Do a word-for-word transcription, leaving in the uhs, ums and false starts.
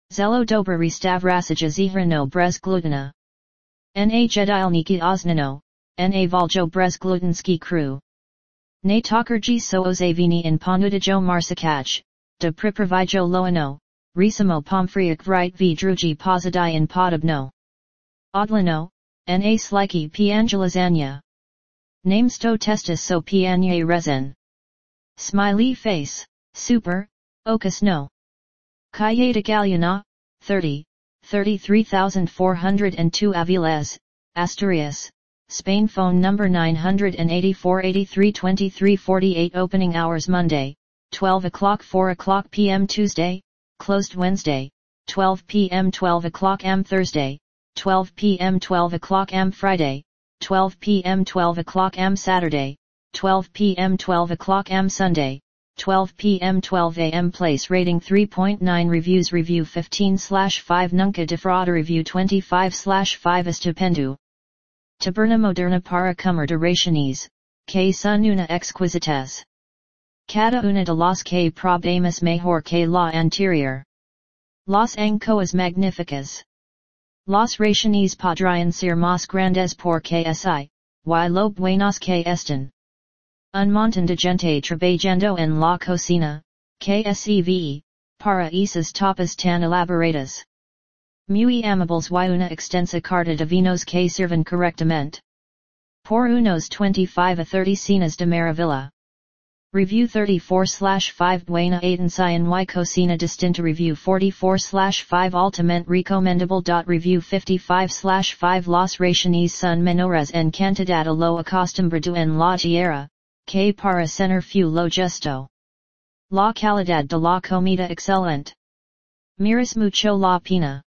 Zelo dobry stavrasija zhrano brez glutena. Na jedilniki oznano, na voljo brez glutenski crew. Na takarji soozavini in ponudijo marsakach, de pripravijo loano, risimo pomfriak vrite v drugi pozadai in podobno. Odlano, na sliki piangelazania. Namesto testis so pianye rezen. Smiley face, super, ocus no. Calle de Galiana, thirty, thirty-three thousand four hundred two Aviles, Asturias, Spain. Phone number nine eight four, eight three, two three four eight. Opening hours Monday, twelve o'clock four o'clock p m Tuesday, closed Wednesday, twelve p m twelve o'clock am Thursday, twelve p m twelve o'clock am Friday, twelve p m twelve o'clock am Saturday, twelve p m twelve o'clock am Sunday, twelve p m twelve a m Place rating three point nine. Reviews Review fifteen slash five Nunca defrauda Review twenty-five slash five Estupendo. Taberna moderna para comer duraciones, que son una exquisitez. Cada una de las que probamos mejor que la anterior. Las ancoas magnificas. Las raciones podrían ser más grandes porque así, y lo buenos que están. Un montón de gente trabajando en la cocina, que seve, para esas tapas tan elaboradas. Muy amables y una extensa carta de vinos que sirven correctamente. Por unos twenty-five a thirty cenas de maravilla. Review thirty-four slash five Buena atención y cocina distinta. Review forty-four slash five Altamente recomendable. Review fifty-five slash five Las raciones son menores en cantidad a lo acostumbrado en la tierra, que para cenar fu lo justo. La calidad de la comida excelente. Miras mucho la pena.